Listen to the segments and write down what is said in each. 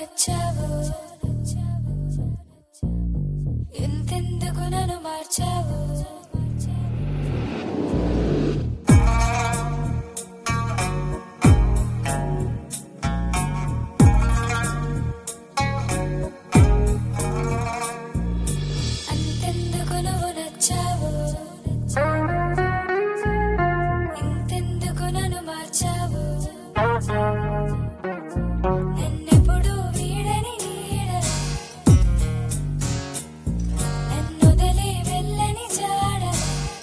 నచ్చావు ఎంతెందుకు నన్ను మార్చావు అంతెందుకు నువ్వు నచ్చావు ఎంతెందుకు నన్ను మార్చావు నన్నెప్పుడు వీడని నీడలా నన్నొదలి వెళ్ళని జాడలా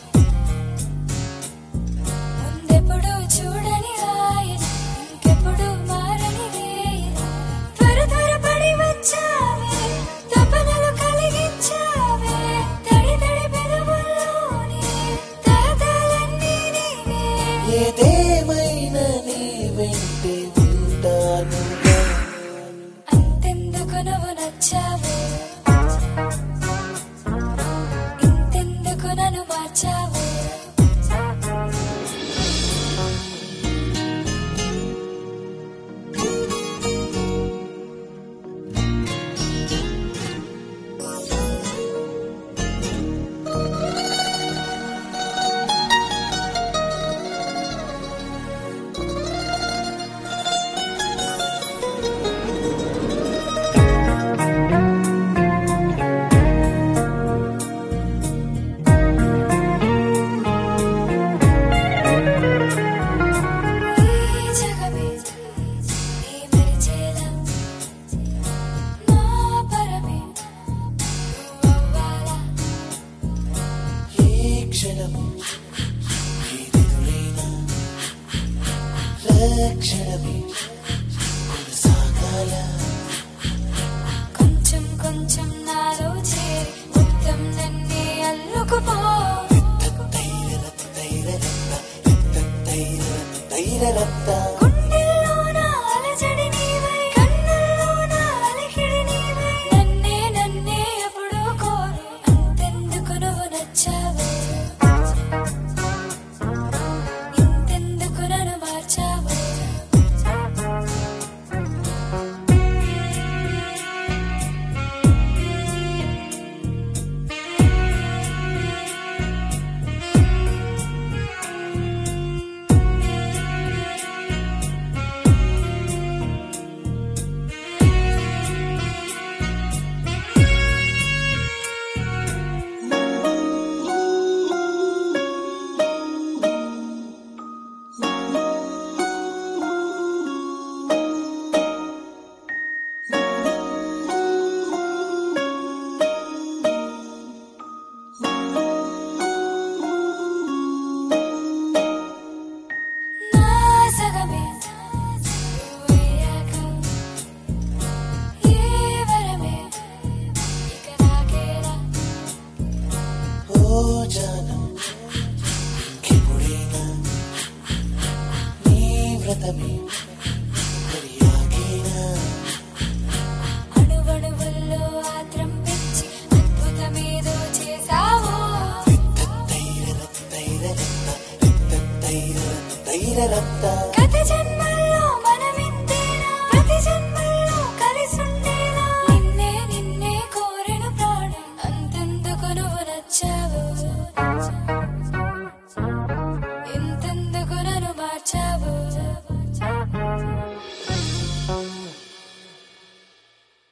ముందెప్పుడు చూడని రాయలా ఇంకెప్పుడు మారని వేయలా త్వర త్వరపడి వచ్చావే తపనలు కలిగించావే తడి తడి పెదవుల్లోని తాతాలన్నీ నీవే ఏదేమైనా నీ వెంటే ఉంటానుగా అంతెందుకు నువ్వు నచ్చావు ఇంతెందుకు నన్ను మార్చావు ఈ జగమే నీ మరిచేలా నా పరమే నువ్వవ్వాలా ఏ క్షణము ఏదెదురైనా లక్షణమే కొనసాగాల కొంచెం కొంచెం నాలో చేరి మొత్తం నన్నే అల్లుకుపో తైరరత్త గుండెల్లోన అలజడి నీవై కన్నుల్లోన అలికిడి నీవై నన్నే నన్నే ఎప్పుడూ కోరి అంతెందుకు నువ్వు నచ్చావు ఇంతెందుకు నన్ను మార్చావు నా సగమే నువ్వయ్యాక ఏ వరమే ఇక నాకేలా ఓ జానం ఇంకెప్పుడైనా నీ వ్రతమే మరి ఆగేనా అణువణువుల్లో ఆత్రం పెంచి అద్భుతమేదో చేశావో తైరరత్త